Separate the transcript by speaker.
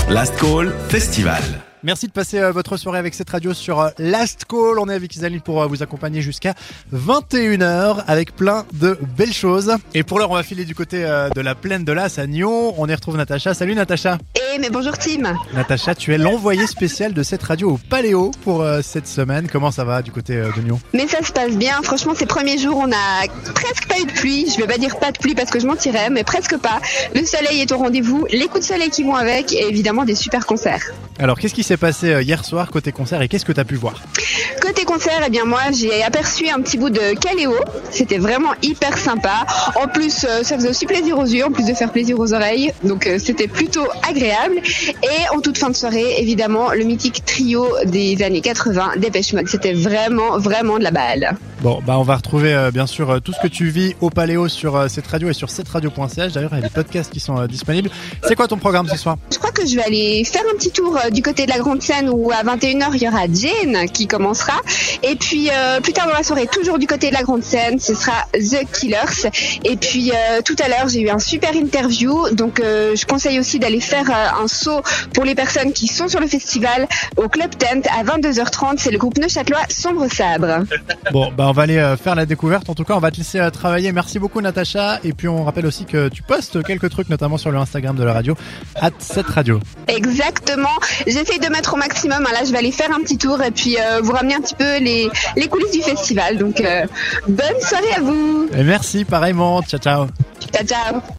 Speaker 1: Last Call Festival.
Speaker 2: Merci de passer votre soirée avec cette radio sur Last Call. On est avec Isaline pour vous accompagner jusqu'à 21h avec plein de belles choses. Et pour l'heure, on va filer du côté de la plaine de Las à Nyon. On y retrouve Natacha. Salut Natacha.
Speaker 3: Mais bonjour Tim.
Speaker 2: Natacha, tu es l'envoyée spéciale de cette radio au Paléo pour cette semaine. Comment ça va du côté de Nyon?
Speaker 3: Mais ça se passe bien. Franchement, ces premiers jours, on a presque pas eu de pluie. Je vais pas dire pas de pluie parce que je mentirais, mais presque pas. Le soleil est au rendez-vous, les coups de soleil qui vont avec et évidemment des super concerts.
Speaker 2: Alors, qu'est-ce qui s'est passé hier soir côté concert et qu'est-ce que tu as pu voir?
Speaker 3: Côté concert, eh bien moi j'ai aperçu un petit bout de Caléo. C'était vraiment hyper sympa. En plus, ça faisait aussi plaisir aux yeux, en plus de faire plaisir aux oreilles. Donc c'était plutôt agréable. Et en toute fin de soirée, évidemment, le mythique trio des années 80, Depeche Mode. C'était vraiment de la balle.
Speaker 2: Bon, on va retrouver bien sûr tout ce que tu vis au Paléo sur cette radio et sur cetteradio.ch. D'ailleurs, il y a des podcasts qui sont disponibles. C'est quoi ton programme ce soir?
Speaker 3: Je crois que je vais aller faire un petit tour du côté de la grande scène où à 21h il y aura Jane qui commencera. Et puis plus tard dans la soirée, toujours du côté de la grande scène, ce sera The Killers. Et puis tout à l'heure, j'ai eu un super interview. Donc je conseille aussi d'aller faire un saut pour les personnes qui sont sur le festival au Club Tent à 22h30. C'est le groupe neuchâtelois Sombre Sabre.
Speaker 2: Bon, on va aller faire la découverte. En tout cas, on va te laisser travailler. Merci beaucoup Natacha. Et puis on rappelle aussi que tu postes quelques trucs, notamment sur le Instagram de la radio, @cetteradio.
Speaker 3: Exactement. J'essaye de mettre au maximum. Là, je vais aller faire un petit tour et puis vous ramener un petit peu les coulisses du festival. Donc bonne soirée à vous.
Speaker 2: Et merci pareillement. Ciao ciao.
Speaker 3: Ciao ciao.